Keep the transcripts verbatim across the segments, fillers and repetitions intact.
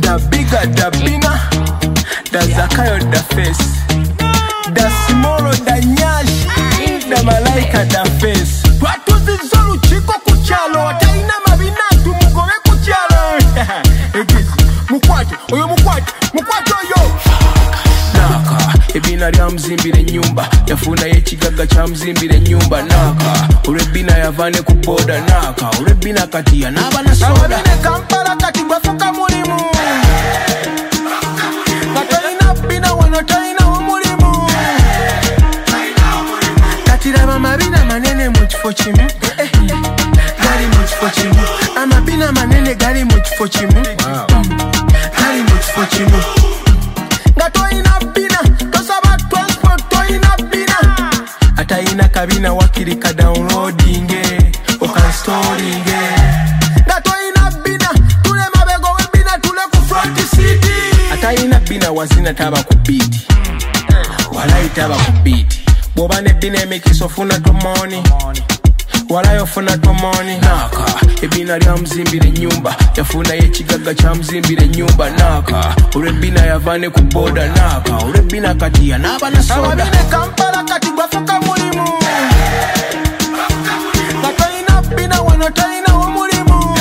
da bigger da bina da Zakayo da face da Simoro da Nyashi da Malaika da face twatuzi zolu chiko kuchalo ataina mabina tumugobe kuchalo mukwate oyo mukwate mukwate oyo naka ebina lya mzimbire nyumba yafuna yekigaga kya mzimbire nyumba naka olwebina yavane ku boda naka olwebina kati yanaba na soda ababine Kampala kati gwafuka mulimu katoyina bina wano toyina omulimu kati laba mabina manene mu kifo kimu gali mu kifo kimu amabina manene gali mu kifo kimu gali mu kifo kimu nga toyina bina tosaba transport toyina bina atayina kabina wakirika downloading okanstalling nga toyina bina tule mabego webina tule ku front seat atayina bina wazina taba ku beat wala itaba ku beat boba ne bina emekiso funa to money wala yofuna to money naka ebina lya mzimbire nyumba yafuna yekigaga kya mzimbire nyumba naka olwebina yavane ku boda naka olwebina kati yanaba na soda ababine Kampala kati gwafuka mulimu katoyina bina wano toyina omulimu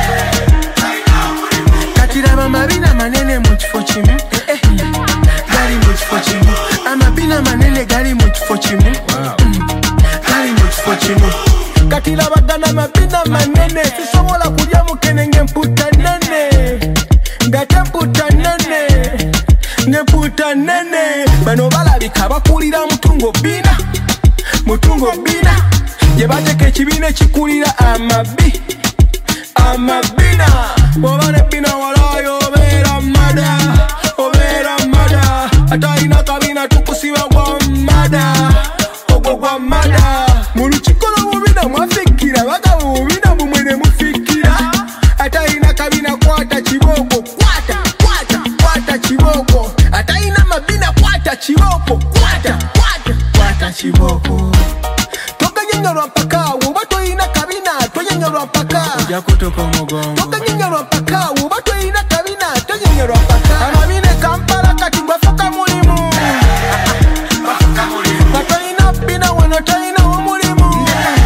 kati laba mabina manene mu kifo kimu gali mu kifo kimu amabina manene gali mu kifo kimu gali mu kifo kimu kati labagana mabina manene sisobola kulya mukene ngemputa nene ngate mputa nene ngemputa nene bano balabika bakulira mutungo bina mutungo bina yebateka ekibina ekikulira amabi amabina bobane bina walayo obeera mada obeera mada atayina kabina tukusiba gwa mada ogwo gwa mada mulukikola mubina mwafikira bagabo mubina mumwene mufikira atayina kabina kwata kiboko kwata kwata kwata kiboko atayina mabina kwata kiboko kwata kwata kwata kiboko tokanyanyalwa mpaka woba toyina kabina tonyanyalwa mpaka ojakutoka mugongo tokanyanyalwa mpaka woba toyina kabina tonyanyalwa mpaka ababine Kampala kati gwafuka mulimu katoyina bina wano toyina omulimu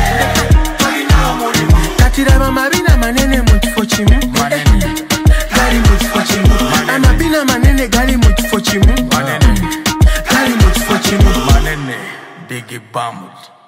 kati laba mabina manene mu kifo kimu gali mu kifo kimu amabina manene gali mu kifo kimu gali mu kifo kimu manene big bamut